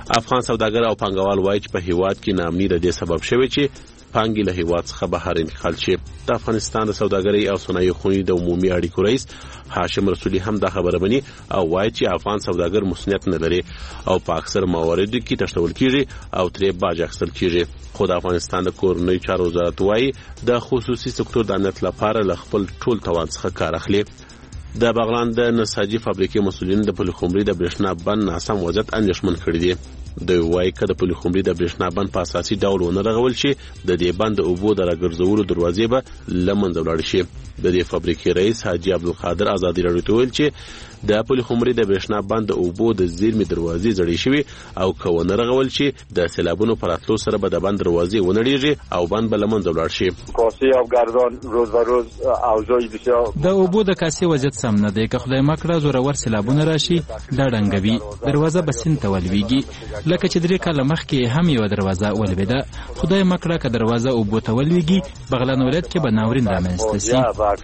افغان سوداګر او پانګوال وایي چې په هیواد کې ناامني د دې سبب شوی چې پانګې له هیواد څخه بهر انتقال شي. د افغانستان د سوداګرۍ او صنایع خونې د عمومي اړیکو رئیس هاشم رسولي هم دا خبره مني او وایي چې افغان سوداګر مسؤلیت نه لري او په اکثر مواردو کې تښتول کیږي او ترې باج اخیستل کیږي. خو د افغانستان د کورنیو چارو وزارت وایي د خصوصي سکتور د امنیت لپاره له خپل ټول توان څخه کار اخلي. د بغلان د نساجي فابریکې مسؤلین د پلخمري د برېښنا بند ناسم وضعیت اندېښمن کړي دي. دوی وایي چې د پلخمري د برېښنا بند په اساسي ډول ونه رغول شي د دې بند د اوبو د راګرځولو دروازې به له منځه ولاړ شي. د دې فابریکې رئیس حاجي عبدالقادر ازادي راډیو ته ویل چې د پلخمري د برېښنا بند د اوبو د زیرمې دروازې زړې شوي او که ونه رغول شي د سیلابونو پر راتلو سره به د بند دروازې ونړېږي او بند به له منځه ولاړ شي. کاسه آبگردان روز به روز اوضاع بسیار د اوبو د کاسې وضعیت سم نه دی. که خدای مکړه زورور سیلابونه راشي دا ړنګوي، دروازه به سیند ته ولویږي. لکه چې 3 کاله مخکې هم یو دروازه ولوېده. خدای مکړه که دروازه اوبو ته ولویږي بغلان ولایت کې به ناورین رامنځته شي.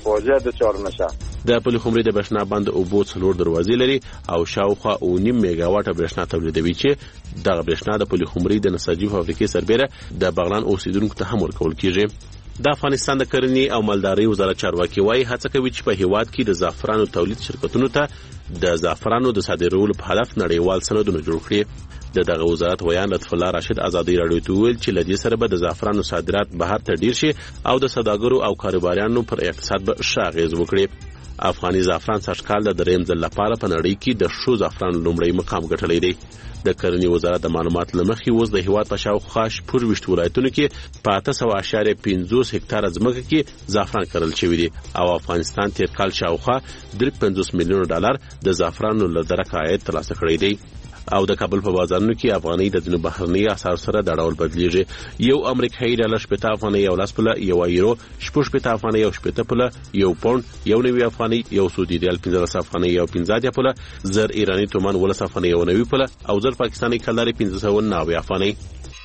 د پلخمري د برېښنا بند اوبو 4 دروازې لري او شاوخوا 9 میگاواټه برېښنا تولیدوي چې دغه برېښنا د پلخمري د نساجي فابریکې سربېره د بغلان اوسیدونکو ته هم ورکول کیږي. د افغانستان د کرنې او مالدارۍ وزارت چارواکي وایي هڅه کوي چې په هیواد کې د زعفرانو تولید شرکتونو ته د زعفرانو د صادرولو په هدف نړیوال سندونه جوړ کړي. دغه وزارت ویان لطف الله راشد ازادي راډیو ته ویل چې لدې سره به د زعفرانو صادرات بهر ته ډیر شي او د سوداګرو او کاروباریانو پر اقتصاد به ښه اغیز وکړي. افغاني زعفران سږکال د دریم ځل لپاره په نړۍ کې د شو زعفران لومړی مقام ګټلی دی. د کرنې وزارت د معلومات لمخې اوس د هیواد په شاوخوا 14 ولایتونو کې په 850 هکتاره ځمکه کې زعفران کرل شوی دی او افغانستان تیر کال شاوخوا 53 میلیون ډالر د زعفرانو له درکه عاید ترلاسه کړی دی. او د کابل په بازارونو کې افغاني د ځینو بهرني اسعار سره د ډول بدلیږي. یو امریکایي ډالر 70 افغاني، یو لاس پله، یو یورو 60 افغاني، یو 60 پله، یو پاوند، یو 90 افغاني، یو سعودي ریال 15 افغاني، یو 15 پله، زر ایرانی تومان 12 افغاني، یو 90 پله او زر پاکستاني کلاري 1590 افغاني.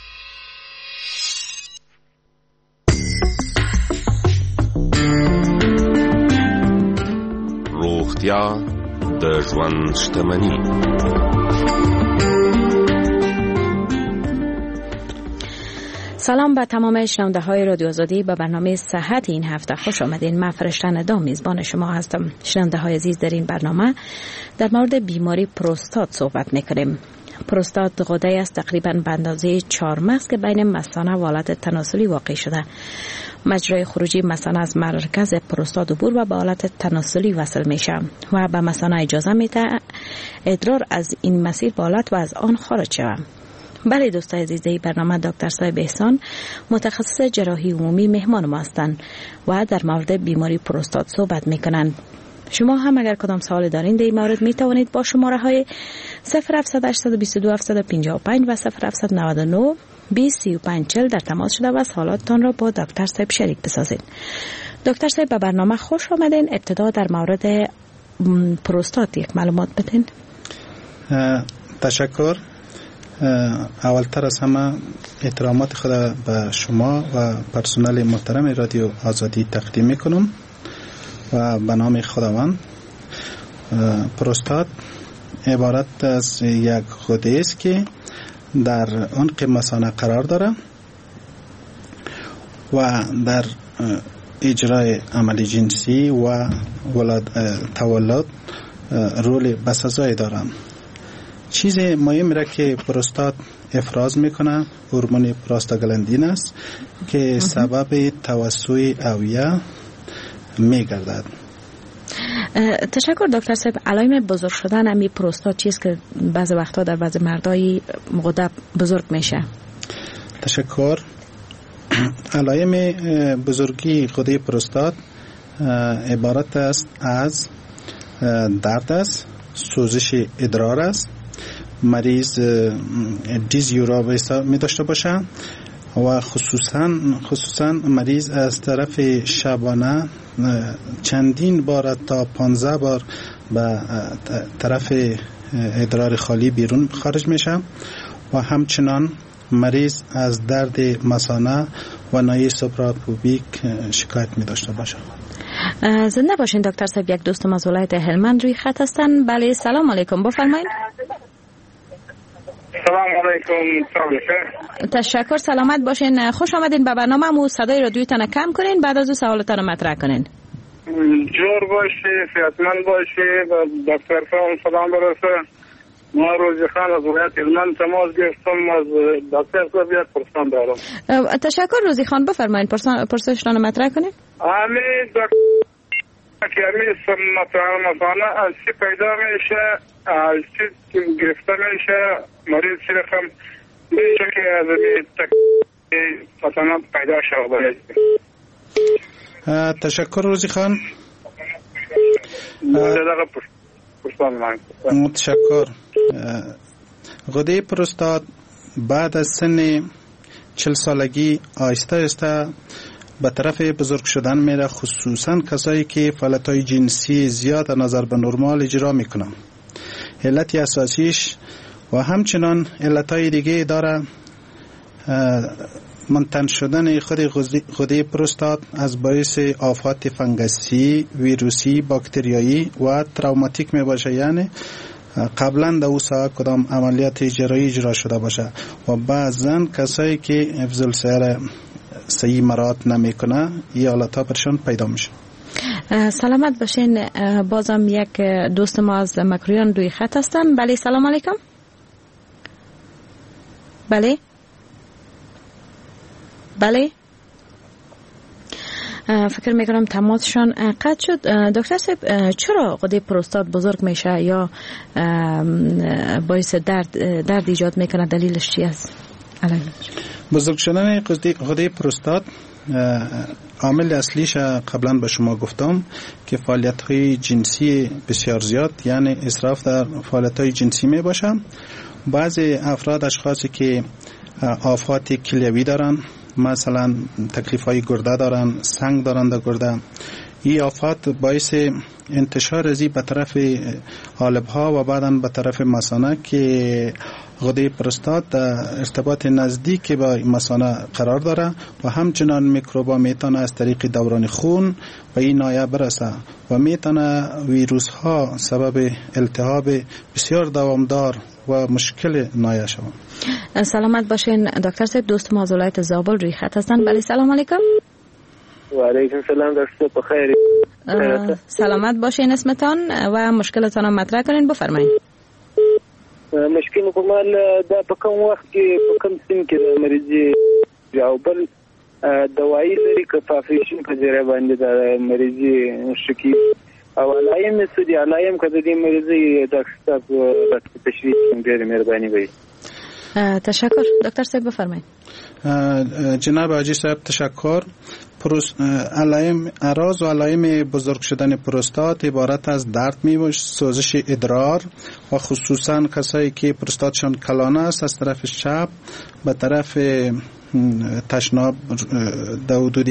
روغتیا د ژوند شتمنی. سلام به تمام شنونده های رادیو آزادی. به برنامه صحت این هفته خوش آمدین. من فرشته ندام میزبان شما هستم. شنونده های عزیز، در این برنامه در مورد بیماری پروستات صحبت میکنیم. پروستات غده است تقریبا به اندازه 4 مغز که بین مثانه و حالت تناسلی واقع شده. مجرای خروجی مثانه از مرکز پروستات عبور و به حالت تناسلی وصل میشه و به مثانه اجازه میده ادرار از این مسیر به حالت و از آن خارج شود. بله دوستای عزیز، برنامه دکتر صاحب احسان متخصص جراحی عمومی مهمان ما هستند و در مورد بیماری پروستات صحبت میکنند. شما هم اگر کدام سوال دارین در این مورد می توانید با شماره های 0700 822 755 و 0799 203540 در تماس شده و سوالاتتان را با دکتر صاحب شریک بسازید. دکتر صاحب به برنامه خوش آمدین. ابتدا در مورد پروستات یک معلومات بدین. تشکر. اولتر از همه احترامات خود به شما و پرسنل محترم رادیو آزادی تقدیم میکنم و به نام خداوند. پروستات عبارت از یک غده است که در عنق مثانه قرار داره و در اجرای عمل جنسی و تولد رول بسزایی داره. چیز مهم را که پروستات افراز میکنه هورمون پروستاگلاندین است که سبب توسع اوعیه میگردد. تشکر دکتر صاحب. علائم بزرگ شدن امی پروستات چیست که بعضی وقتا در بعضی مردای غده بزرگ میشه؟ تشکر. علائم بزرگی غده پروستات عبارت است از درد است، سوزش ادرار است، مریض دیزیورا می داشته باشه و خصوصا مریض از طرف شبانه چندین بار تا 15 بار به طرف ادرار خالی بیرون خارج میشه و همچنان مریض از درد مثانه و ناحیه سوپراپوبیک شکایت می داشته باشه. زنده باشین دکتر صاحب. یک دوستم از ولایت هلمند روی خط هستن. بله سلام علیکم، بفرمایید. سلام علیکم. تشکر، سلامت باشین. خوش آمدین به برنامه. مو صدای رادیوتان کم کنین، بعد از او سوالتان مطرح کنین. جور باشی، صحتمند باشی. دکتر صاحب سلام برسه. ما روزی خان از ولایت هلمند تماس گرفتم، از دکتر صاحب یک پرسان دارم. تشکر روزی خان، بفرمایید پرسشتان مطرح کنین. که همی مثلا از چی پیدا میشه، از چی گرفته میشه، مریض چی رقم میشه که از مثلا پیدا شود. تشکر روزی خان. تشکر. غده پروستات بعد از سن 40 سالگی آهسته آهسته به طرف بزرگ شدن میره، خصوصا کسایی که فعالیت‌های جنسی زیاد از نظر به نرمال اجرا میکنن. علت اساسیش و همچنان علتهای دیگه داره. منتن شدن خود غده پروستات از باعث آفات فنگسی، ویروسی، باکتریایی و تروماتیک می باشه، یعنی قبلا در او ساعت کدام عملیات جراحی اجرا شده باشه و بعضا کسایی که حفظ السیر صحیح مراعات نمیکنه این حالتها برشان پیدا میشه. سلامت باشین. بازم یک دوست ما از مکرویان روی خط هستن. بله سلام علیکم. بله فکر میکنم تماسشان قطع شد. دکتر صاحب، چرا غده پروستات بزرگ میشه یا باعث درد ایجاد میکنه؟ دلیلش چی است؟ بزرگ شدن غده پروستات عامل اصلیش قبلا به شما گفتم که فعالیت‌های جنسی بسیار زیاد، یعنی اسراف در فعالیت‌های جنسی می باشه. بعضی افراد اشخاصی که آفات کلیوی دارن، مثلا تکلیف‌های گرده دارن، سنگ دارن در گرده، این آفات باعث انتشار ازی به طرف قالب‌ها و بعداً به طرف مثانه که غده پروستات ارتباط نزدیک با مثانه قرار داره و همچنان میکروبا میتونه از طریق دوران خون و این نایه برسه و میتونه ویروس ها سبب التهاب بسیار دوامدار و مشکل نایه شود. سلامت باشین دکتر صاحب. دوست ما از ولایت زابل روی خط هستن. بله سلام علیکم. و علیکم سلام دکتر، بخیر. سلامت باشین. اسمتان و مشکلتان را مطرح کنین، بفرمایید. مشکل کومال دا په کوم وخت کې په کوم سیم کې د مریضي او بل دوايي لري که په افریشن په ځای باندې د مریضي شکی او علایم سودي علایم کده د مریضي ډاکټر صاحب تشریح ډېر مهرباني وي. تشکر. دکتر صاحب بفرمایید. جناب حاجی صاحب تشکر. علائم اعراض و علائم بزرگ شدن پروستات عبارت از درد میباشه، سوزش ادرار و خصوصا کسایی که پروستاتشان کلانه است از طرف چپ به طرف تشناب در حدود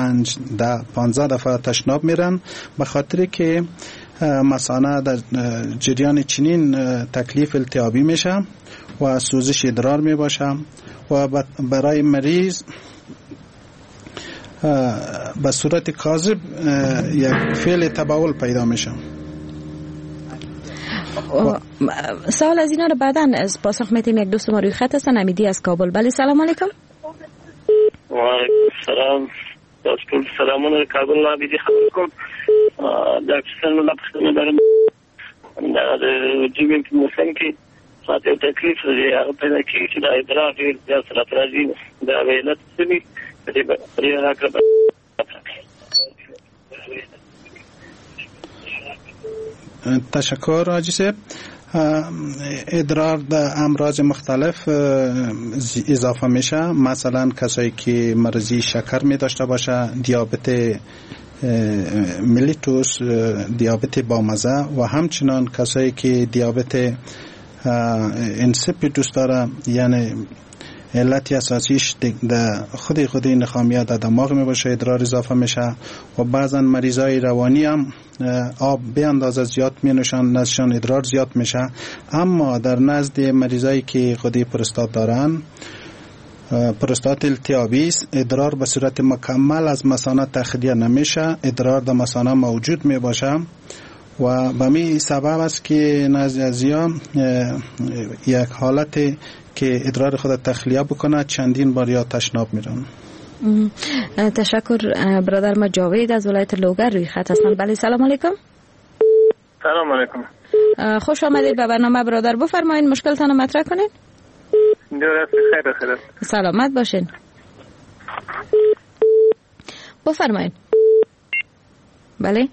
5-15 دفعه تشناب میرن، به خاطر که مثانه در جریان چنین تکلیف التهابی میشه و سوزش ادرار میباشه و برای مریض به صورت کاذب یک فعل تبول پیدا میشه. سوال از اینا رو بعداً از پاسخ میتیم. یک دوست ما روی خط هستن، امیدی از کابل. بله سلام علیکم. و علیکم السلام. دکتر سلامونه کابل امیدی خبر کوم. دکتر سلام الله دارم. د جیبین په موسم کې ساته تکلیف لري، هغه پیدا کیږي چې د ادرار ډیر زیات سره راځي. دا علت څه دي؟ تشکر حاجی صاحب. ادرار در امراض مختلف اضافه میشه، مثلا کسایی که مرضی شکر می داشته باشه، دیابت ملیتوس، دیابت بامزه و همچنان کسایی که دیابت انسیپیدوس داره، یعنی علت اساسیش خود نخامیه در دماغ می باشه، ادرار اضافه میشه و بعضا مریضای روانی هم آب به اندازه زیاد می نوشن، نزدشان ادرار زیاد میشه. اما در نزد مریضایی که غده پروستات دارن، پروستات التهابی است، ادرار به صورت مکمل از مثانه تخلیه نمیشه، ادرار در مثانه موجود می باشه و به می سبب است که نازیازیا یک حالت که ادرار خود تخلیه بکنه چندین بار یا تشناب میرن. تشکر. برادر ما جاوید از ولایت لوگر روی خط هستند. بله سلام علیکم. سلام علیکم. خوش آمدید به برنامه برادر. بفرمایید مشکلتان رو مطرح کنید. خیر. سلامت باشین. بفرمایید. بله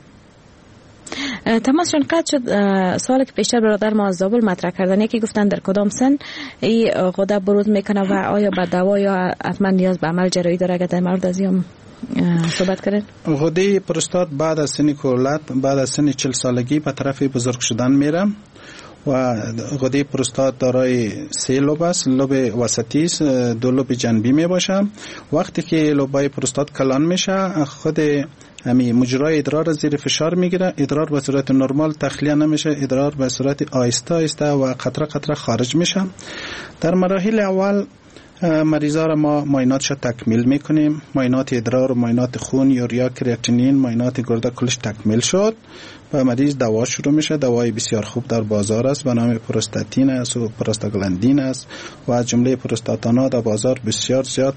تماسشون قطع شد. سوالی که پیشتر برادر ما از زابل مطرح کردن، یکی گفتن در کدام سن این غده بروز میکنه و آیا به دوا یا حتما نیاز به عمل جراحی داره؟ اگر در مورد از این صحبت کردن. غده پروستات بعد از سن کولت، بعد از سن 40 سالگی به طرف بزرگ شدن میره و غده پروستات دارای 3 لوب است. لوب وسطی است، 2 لوب جانبی می باشه. وقتی که لوبای پروستات کلان میشه خود همین مجرای ادرار زیر فشار میگیره، ادرار به صورت نرمال تخلیه نمیشه، ادرار به صورت آهسته آهسته و قطره قطره خارج میشه. در مراحل اول مریضا را ما معایناتش تکمیل میکنیم، معاینات ادرار و معاینات خون، یوریا، کراتینین، معاینات گرده کلش تکمیل شد و مریض دوا شروع میشه. دوای بسیار خوب در بازار است به نام پروستاتین است و پروستاگلاندین است و از جمله پروستاتانا در بازار بسیار زیاد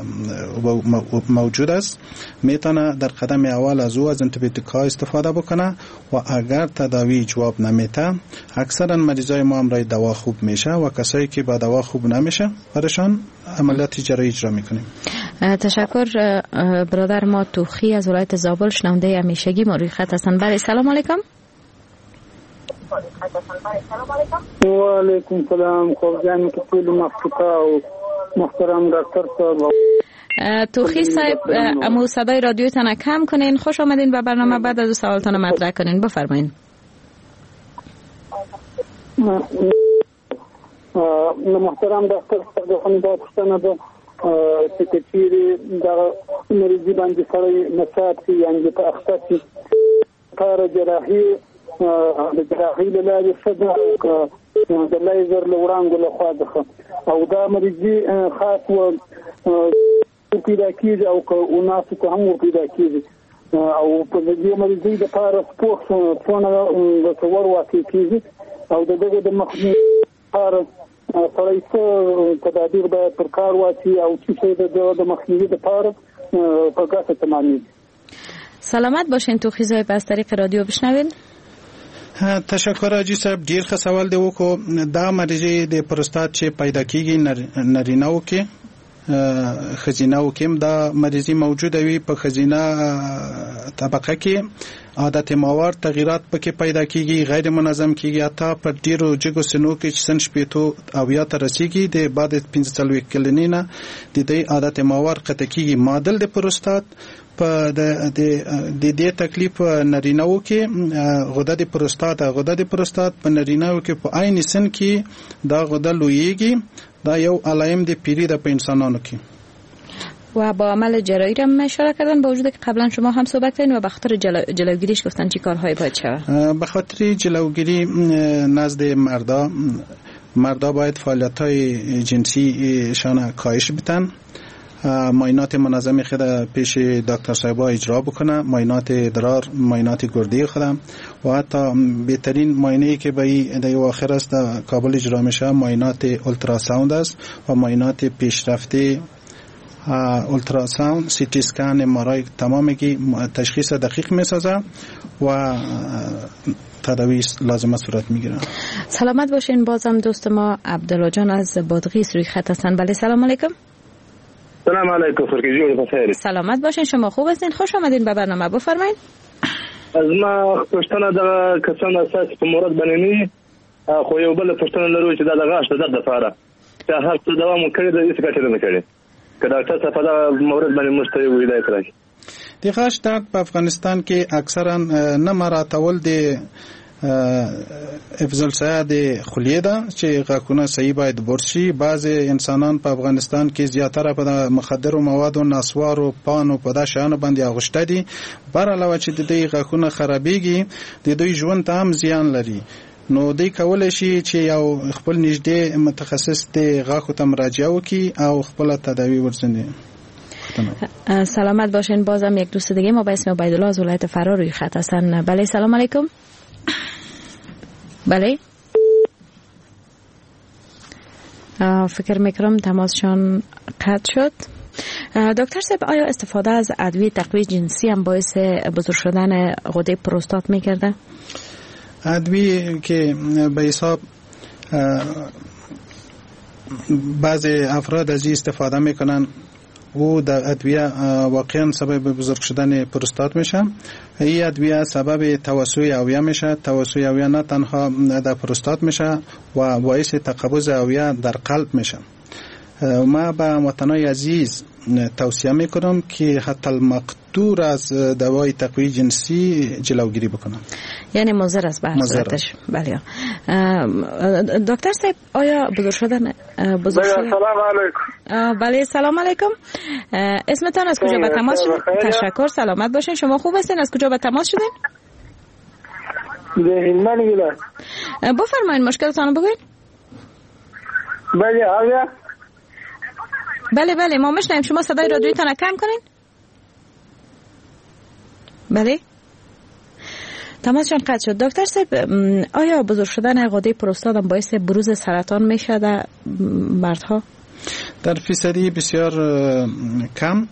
موجود است. میتونه در قدم اول از او از انتیبیوتیکا استفاده بکنه و اگر تداوی جواب نمیده اکثرا مریضای ما امرای دوا خوب میشه و کسایی که با دوا خوب نمیشه برشان عملیات جراحی اجرا میکنیم. تشکر. برادر ما توخی از ولایت زابل شنونده همیشگی ما روی خط هستند. بله سلام علیکم. و علیکم سلام. خوبجان که طول مخصوصا و محترم دکتر صاحب. توخی صاحب امو صدای رادیوتان کم کنین. خوش آمدین به برنامه. بعد از سوالتان مطرح کنین. بفرمایید. محترم دکتر صاحب خو دا پوښتنه ده چې چیرې دغه مریضي باندې سړی نصاب شي یعنې په اخته شي کار جراحي د جراحي له لارې ښه ده د لیزر له وړانګو لخوا ده او دا مریضي خاص پیدا کېږي او که وناسو که هم پیدا کېږي او په دې مریضۍ دپاره سپوخ څونه ګټور واقع کېږي او د دغو د مخنیوي لپاره سړی څه تدابیر باید پر کار واچي او څه شی د مخنیوي لپاره په ګټه تمامیږي. سلامت باشین. توخی صاحب از طریق رادیو بشنوین. تشکر حاجی صاحب. ډیر ښه سوال دی وکړو. دا مریضي د پروستات چې پیدا کیږي نارینه و کې خزینه و کې دا مریضي موجوده وي په خزینه طبقه کې عادت ماور تغییرات پکې پیدا کیږي، غیر منظم کیږي، حتی په ډیرو جګو سنو کې چې سن شپېتو او یا ته رسیږي د بعد 45 کلنۍ نه د دې عادت ماور قطع کیږي. معادل د پروستات په د دې تکلیف نارینه‌و کې غده د پروستات په نارینه‌و کې په عین سن کې دا غده لویږي. دا یو علائم د پیری د په انسانانو کې و با عمل جراحی را اشاره کردن با وجود که قبلا شما هم صحبت کردین و به خاطر جلوگیریش گفتن چی کارهایی باید شود؟ به خاطر جلوگیری نزد مردا باید فعالیت‌های جنسیشان کاهش بدن، معاینات منظم خود پیش دکتر صاحبا اجرا بکنه، معاینات ادرار، معاینات گردی خودم و حتی بهترین معاینه‌ای که به در آخر است در کابل اجرا میشه معاینات اولتراساوند است و معاینات پیشرفته اولتراساوند، سی تی اسکن، ام تمامگی تشخیص دقیق میسازه و تداوی لازمه صورت میگیره. سلامت باشین. بازم دوست ما عبدالله جان از بادغیس روی خط هستن. بله سلام علیکم. سلام علیکم. فرقی بخیر. سلامت باشین. شما خوب هستین؟ خوش آمدین به برنامه. بفرمایید. از ما پښتنه د کسان اساس په مورد باندې خو یو بل پښتنه لرو چې د غاښ د درد لپاره چې هر څه دوام کړی د هیڅ ګټه نه کړي. که ډاکټر صاحب دا مورد باندې مستوي ویلای کړی. د غاښ درد په افغانستان کې اکثرا نه مراتول د افضل سیاد خلیه ده چې غاښونه صحیح باید برش شي. بعض انسانان په افغانستان کې زیاتره په مخدر مواد او نسوار او پان او په دا شیانو باندې اغوشته دي. بر علاوه چې د دې غاښونه خرابېږي د دوی ژوند ته هم زیان لري. نو دوی کولای شي چې یو خپل نږدې متخصص د غاښو ته مراجعه وکړي او خپل تداوی ورسني. سلامت باشین. بازم یک دوست دیگه ما به اسم عبیدالله از ولایت فرا روی خط هستن. بله سلام علیکم. بله فکر میکنم تماسشان قطع شد. دکتر صاحب، آیا استفاده از ادویه تقویت جنسی هم باعث بزرگ شدن غده پروستات میکرده؟ ادویه که به حساب بعضی افراد از این استفاده میکنن و در ادویه واقعا سبب بزرگ شدن پروستات میشه. این ادویه سبب توسع اویه میشه. توسع اویه نه تنها در پروستات میشه و باعث تقبض اویه در قلب میشه. ما به وطنای عزیز توصیه میکنم که حتی المقدور از دوای تقویت جنسی جلوگیری بکنم. یعنی مضر است به هر صورتش. بله دکتر صاحب، آیا بزرگ شدن سلام علیکم. بله سلام علیکم. اسمتان از کجا به تماس شدین؟ تشکر. سلامت باشین. شما خوب هستین؟ از کجا به تماس شدین؟ هلمند ولایت. بفرمایید مشکلتان رو بگوین. بله آیا بله ما میشنویم. شما صدای رادیویتان کم کنین. بله تماسشان قطع شد. دکتر صاحب، آیا بزرگ شدن غده پروستات هم باعث بروز سرطان میشه در مردها؟ در فیصدی بسیار کم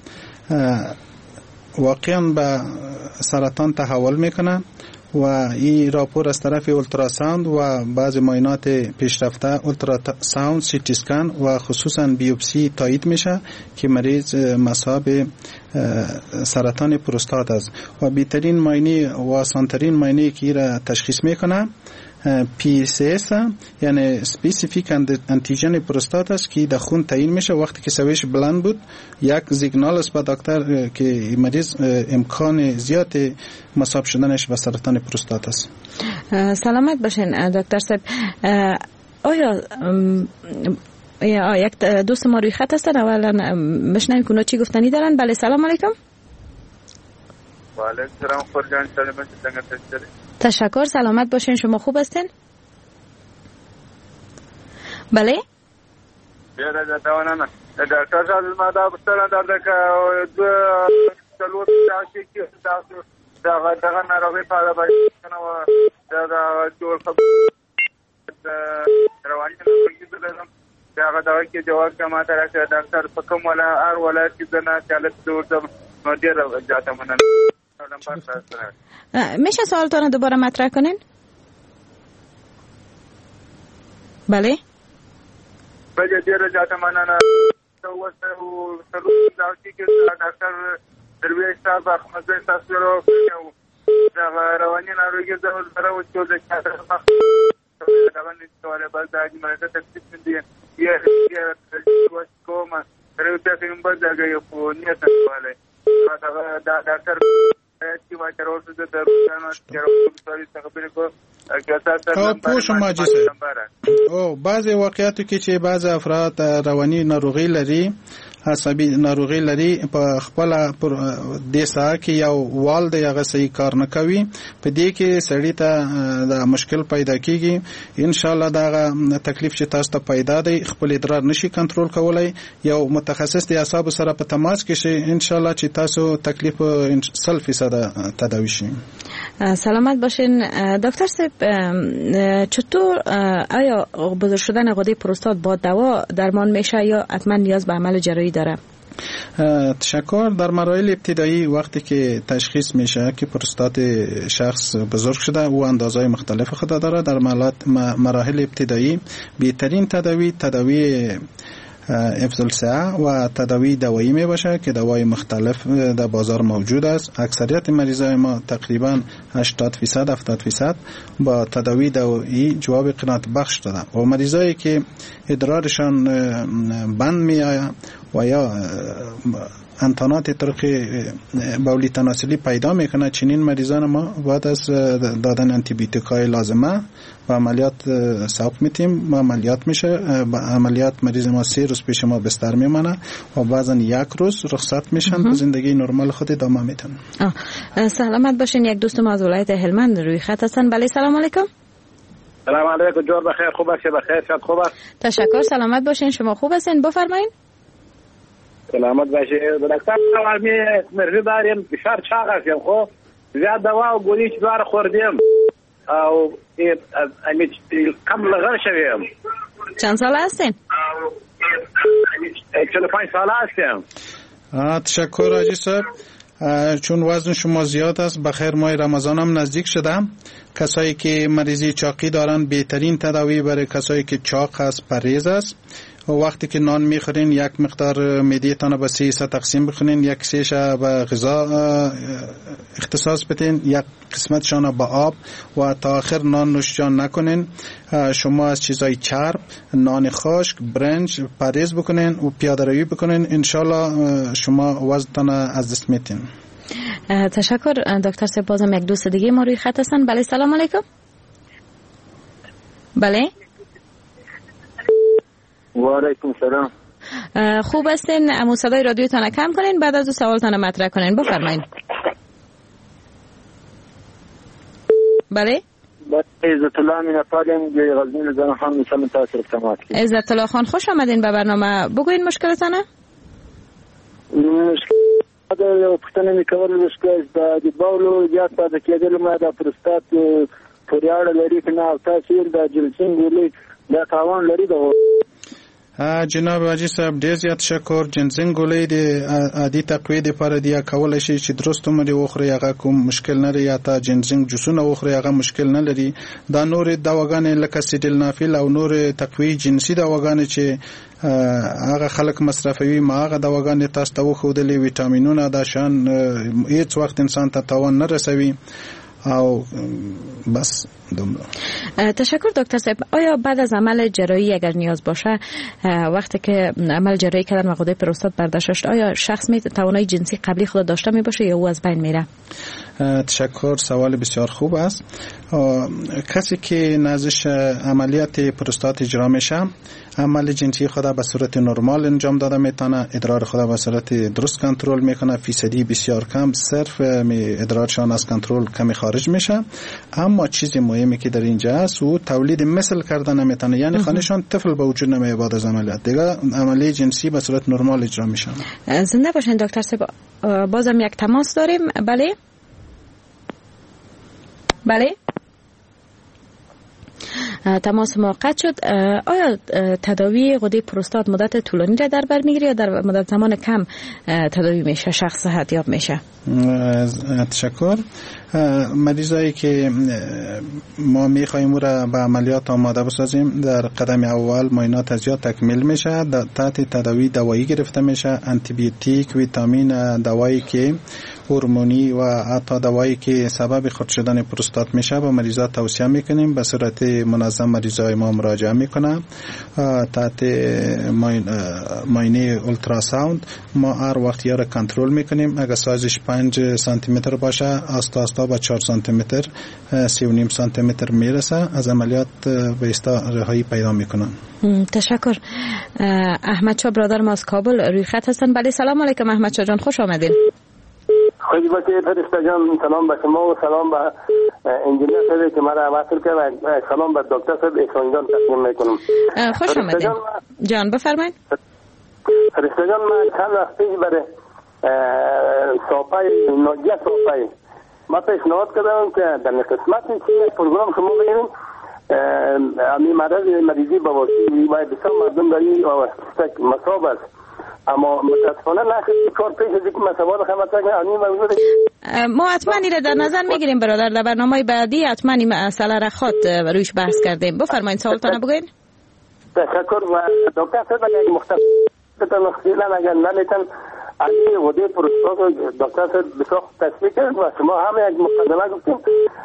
واقعا به سرطان تحول میکنه و این راپور از طرف اولتراساوند و بعض معاینات پیشرفته اولتراساوند، سیتی اسکن و خصوصا بیوپسی تایید میشه که مریض مصاب سرطان پروستات است و بهترین معاینه و آسانترین معاینه که را تشخیص میکنه PCS یعنی اسپسیفیک انتیژن پروستات است که در خون تعیین میشه. وقتی که سویش بلند بود یک سیگنال است به دکتر که مریض امکان زیاد مصاب شدنش به سرطان پروستات است. سلامت باشین دکتر صاحب. آیا یک دوست ما روی خط هستن؟ اولا مشنویم که چی گفتنی دارن. بله سلام علیکم. و علیکم السلام. خورجان سلامت تشکر. تشکر. سلامت باشین. شما خوب هستین؟ بله بیاره دوانا دکتر صاحب ما دا بستران دارده که دو سلوت داشتی که دغه ناروغي په اړه باندې و دا جوړ رواني ناروغي دغه دا کې جواب کما تر چې ډاکټر په کوم ولا ار ولایت کې نه چالت دوردم نو ډیر جاته مننه. میشه سوالتون دوباره مطرح کنین؟ بله بله ډیر جاته مننه. و سلوت داشتی که ډاکټر درویش صاحب احمد تاسو دا رواني ناروغي د ولر او چې د چاته مخ دا باندې سواله بل دا چې مې ته تکلیف دي یې کوم ورته کوم بل دا یو په نیت سواله دا ډاکټر چې ما تر اوسه د روانو چیرې خبرې کو او پوښتنه ماجسه او بعضی واقعیتو کې چې بعض افراد رواني ناروغي لري، عصبي ناروغي لري، په خپل د ساه کې یو وال د هغه صحیح کار نه کوي، په دې کې سړی ته د مشکل پیدا کیږي. ان شاء الله دا تکلیف چې تاسو ته پیدا دی خپل ادرار نشي کنټرول کولای، یو متخصص د اعصاب سره په تماس کې شي ان شاء الله چې تاسو تکلیف 100% تداوی شي. سلامت باشین دکتر صاحب. چطور آیا بزرگ شدن غده پروستات با دوا درمان میشه یا حتما نیاز به عمل جراحی داره؟ تشکر. در مراحل ابتدایی وقتی که تشخیص میشه که پروستات شخص بزرگ شده و اندازهای مختلف خود داره، در مراحل ابتدایی بهترین تداوی افزالسعه و تداوی دوایی می باشه که دوای مختلف در بازار موجود است. اکثریت مریضای ما تقریبا 80% با تداوی دوایی جواب قناعت بخش دادن و مریضایی که ادرارشان بند می آید و یا انتانات طرق بولی تناسلی پیدا میکنه، چنین مریضان ما بعد از دادن انتیبیوتیکای لازمه و عملیات سوق میتیم و عملیات میشه. با عملیات مریض ما 3 روز پیش ما بستر میمانه و بعضا 1 روز رخصت میشن و زندگی نرمال خود ادامه میتن. سلامت باشین. یک دوست ما از ولایت هلمند روی خط هستن. بله سلام علیکم. سلام علیکم. جور بخیر. خوب است؟ بخیر. شاد خوب است؟ تشکر. سلامت باشین. شما خوب هستین؟ بفرمایید. سلامت باشه. دکتر می مرزی داریم فشار چاق هستیم، خب زیاد دوا و گولی چې دوار خوردیم او کم لغر شویم. چند سال هستین؟ 45 سال هستیم. تشکر حاجی صاحب. چون وزن شما زیاد است، بخیر ماه رمضان هم نزدیک شده، کسایی که مریضی چاقی دارن بهترین تداوی برای کسایی که چاق است پرهیز است. و وقتی که نان میخورین یک مقدار معده‌تان به 3 حصه تقسیم بکنین، یک حصه‌اش به غذا اختصاص بدین، یک قسمتشان به آب و تا آخر نان نوشجان نکنین. شما از چیزای چرب، نان خشک، برنج پرهیز بکنین و پیاده روی بکنین، انشالله شما وزنتان از دست میتین. تشکر دکتر صاحب. بازم یک دوست دیگه ما روی خط هستن. بله سلام علیکم. بله و علیکم سلام. خوب هستین؟ امو صدای رادیوتان کم کنین بعد از سوالتان مطرح کنین. بفرمایید. بله عزت الله من نپالیم غزنین زن خان میسم تاثیر افتماعات کی. عزت الله خان خوش آمدین به برنامه. بگوین مشکلتانه. مشکل پښتنه میکول مشکل د باولو زیات پاتې کېدل، ما د پروستات پورې اړه لري کنه او تاثیر د جلسین ګولې د تاوان لري. د جناب حاجی صاحب ډیر زیات تشکر. جنزنګ ګولې د عادي تقویه لپاره دی کول شي چې درست عمر وخوري، هغه کوم مشکل نه لري. یا تا جنزنګ جوسونه وخوري هغه مشکل نه لري. دا نور دواګانې لکه سیډلنافیل او نور تقویه جنسي دواګانې چې هغه خلک مصرفوي، ما هغه دواګانې تاسو ته وښودلې ویټامینونه دا شان هیڅ وخت انسان ته تاوان نه رسوي. او بس دومره. تشکر دکتر صاحب. آیا بعد از عمل جراحی اگر نیاز باشه، وقتی که عمل جراحی کردن و غده پروستات برداشت شد، آیا شخص می توانایی جنسی قبلی خود داشته می باشه یا او از بین میره؟ تشکر، سوال بسیار خوب است. کسی که نازش عملیات پروستات اجرا میشه، عمل جنسی خود به صورت نرمال انجام داده میتونه، ادرار خود به صورت درست کنترل میکنه، فیصدی بسیار کم، صرف ادرارشان از کنترل کمی خارج میشه. اما چیزی مهمی که در اینجا است او تولید مثل کردن نمیتونه، یعنی خانشان طفل به وجود نمیاد بعد از عملیات. دیگه عملیه جنسی به صورت نرمال اجرا میشه. زنده باشین دکتر صاحب. بازم یک تماس داریم. بله بله تماس موقت شد. آیا تداوی غده پروستات مدت طولانی را در بر میگیره یا در مدت زمان کم تداوی میشه شخص صحت یاب میشه؟ تشکر. مریضایی که ما میخوایم او را به عملیات آماده بسازیم، در قدم اول معاینات زیاد تکمیل میشه، تحت تداوی دوایی گرفته میشه، آنتی بیوتیک، ویتامین، دوایی که هورمونی و حتی دوایی که سبب خرد شدن پروستات میشه به مریضات توصیه میکنیم. به صورت منظم مریضای ما مراجعه میکنه. تحت معاینه اولتراساوند ما هر وقت یا را کنترل میکنیم. اگر سایزش 5 سانتی متر باشه آستا آستا به 4 سانتی متر 3.5 سانتی متر میرسه. از عملیات به استا رهایی پیدا میکنن. تشکر. احمد شاه برادر ما از کابل روی خط هستن. بله سلام علیکم احمد شاه جان، خوش آمدین. خوش باشید فرشته جان. سلام به شما و سلام به انجینیر صاحب که مرا وصل کرد و سلام به دکتر صاحب احسان تقدیم میکنم. خوش آمدید جان، بفرمایید. فرشته جان من چند وقت پیش برای صحبای ناجیه صحبای ما پیشنهاد کردم که در قسمت چی پروگرام شما بگیریم امی مریضی بواسیر باید بسیار مردم داری و مصاب است، اما متاسفانه نخیلی کار پیش از اینکه مسابقات خدمت کنیم ما حتما این را در نظر میگیریم برادر. در برنامه بعدی حتما این مسئله را خود رویش بحث کردیم. بفرمایید سوالتان بگوین. تشکر. و دکتر صاحب اگر مختصر اگر نمیتن علی غده پروستات دکتر صاحب بسیار تصفیه کرد و شما هم یک مقدمه گفتیم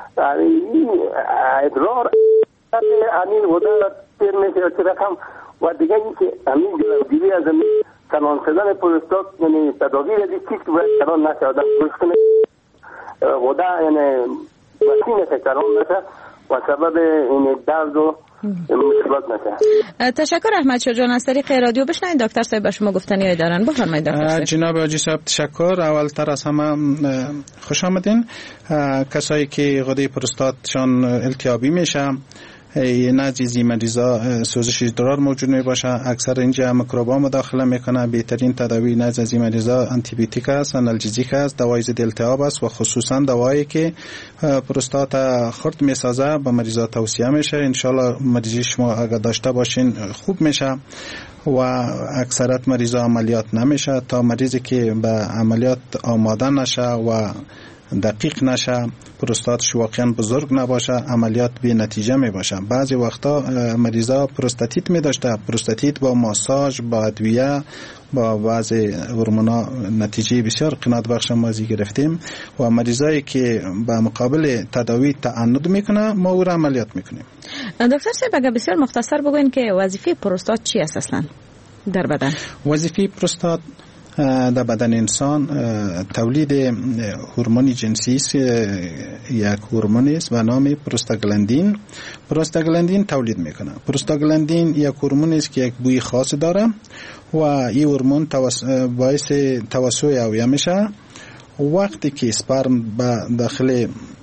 ادرار همین غده را تیر میشه چه رقم و دیگه این که همین جلوگیری از کنان شدن پروستات یعنی تداوی را چیز که باید کنان نشه آدم پروست کنه غده یعنی وسیع نشه کنان نشه و سبب این درد و مشکلات نشه. تشکر احمد شاه جان. از طریق رادیو بشنوید دکتر صاحب به شما گفتنی دارن. بفرمایید دکتر صاحب. جناب حاجی صاحب تشکر. اولتر از همه خوش آمدین. کسایی که غده پروستاتشان التهابی میشه نجیزی مریضا سوزش ادرار موجود می باشه. اکثر اینجا میکروبا مداخله میکنه. بهترین تداوی نجیزی مریضا آنتیبیوتیک است، آنالژیک است، دوای ضد التهاب است و خصوصا دوایی که پروستات خرد میسازه به مریضا توصیه میشه. ان شاء الله مریضی شما اگر داشته باشین خوب میشه و اکثرت مریضا عملیات نمیشه تا مریضی که به عملیات آماده نشه و دقیق نشه، پروستاتش واقعا بزرگ نباشه، عملیات بی نتیجه می باشه. بعضی وقتا مریضا پروستاتیت می داشته، پروستاتیت با ماساژ، با ادویه، با بعضی هورمونا نتیجه بسیار قناعت بخش مازی گرفتیم و مریضایی که به مقابل تداوی تعنت میکنه ما او را عملیات میکنیم. دکتر صاحب اگر بسیار مختصر بگوین که وظیفه پروستات چی است اصلا در بدن؟ وظیفه پروستات در بدن انسان تولید هورمون جنسی است. یک هورمون است به نام پروستاگلاندین. پروستاگلاندین تولید میکنه. پروستاگلاندین یک هورمون است که یک بوی خاص داره و این هورمون باعث توسع اویه میشه. وقتی که اسپرم به داخل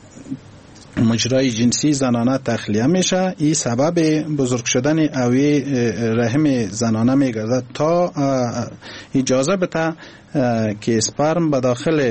مجرای جنسی زنانه تخلیه میشه، این سبب بزرگ شدن اوی رحم زنانه میگردد تا اجازه بده که اسپرم به داخل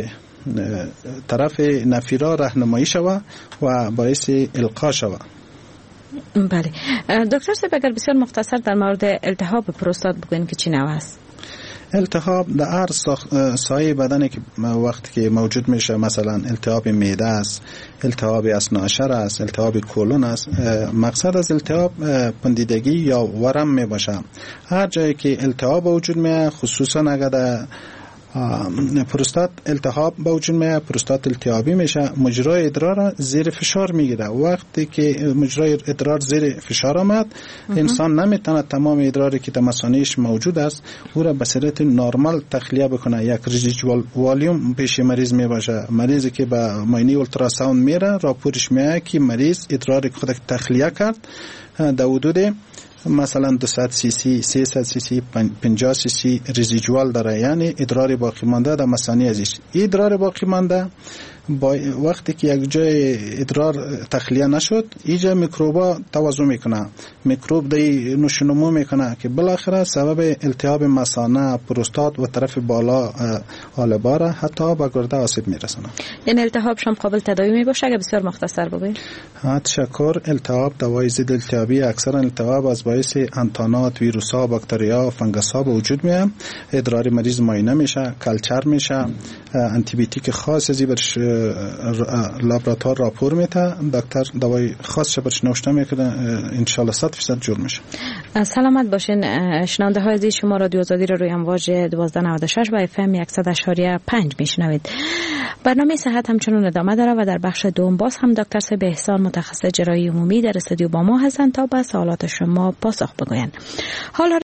طرف نفیرا راهنمایی شود و باعث القا شود. بله دکتر صاحب اگر بسیار مختصر در مورد التهاب پروستات بگوین که چی نوع است؟ التهاب در هر سایه بدنی که وقتی که موجود میشه، مثلا التهاب معده است، التهاب اثناعشر است، التهاب کولون است. مقصد از التهاب پندیدگی یا ورم می باشه. هر جایی که التهاب وجود میاد، خصوصا اگر پروستات التهاب به وجود میاد، پروستات التهابی میشه، مجرای ادرار زیر فشار میگیره. وقتی که مجرای ادرار زیر فشار آمد، انسان نمیتونه تمام ادراری که در مثانه‌اش موجود است او را به صورت نرمال تخلیه بکنه. یک رزیدوال والیوم پیش مریض میباشه. مریضی که به معاینه اولتراساوند میره راپورش میاد که مریض ادراری که خود تخلیه کرد در حدود مثلا 200 سی سی، 300 سی سی، 50 سی سی رزیدوال داره، یعنی ادرار باقی مانده در مثانه ازش. ادرار باقی مانده وقتی که یک جای ادرار تخلیه نشد، اینجا میکروبا توزع میکنه، میکروب دی نشونمو میکنه که بالاخره سبب التهاب مثانه، پروستات و طرف بالا آلباره حتی به گرده آسیب میرسونه. یعنی التهاب شام قابل تداوی میباشه؟ اگه بسیار مختصر بگوید. تشکر. التهاب دوای ضد التهابی اکثرا التهاب از باعث انتانات، ویروس‌ها، باکتری‌ها، فنگس‌ها به وجود میاد. ادرار مریض معاینه میشه، کلچر میشه، آنتیبیوتیک خاص از برش لابراتوار راپور میده، دکتر دوای خاص برش نوشته میکنه، ان شاء الله 100% جور میشه. سلامت باشین. شنونده های عزیز شما رادیو آزادی رو روی امواج 1296 و FM 100.5 میشنوید. برنامه صحت همچنان ادامه داره و در بخش دوم باز هم دکتر صاحب احسان متخصص جراحی عمومی در استودیو با ما هستند تا به سوالات شما پاسخ بگویند. حالا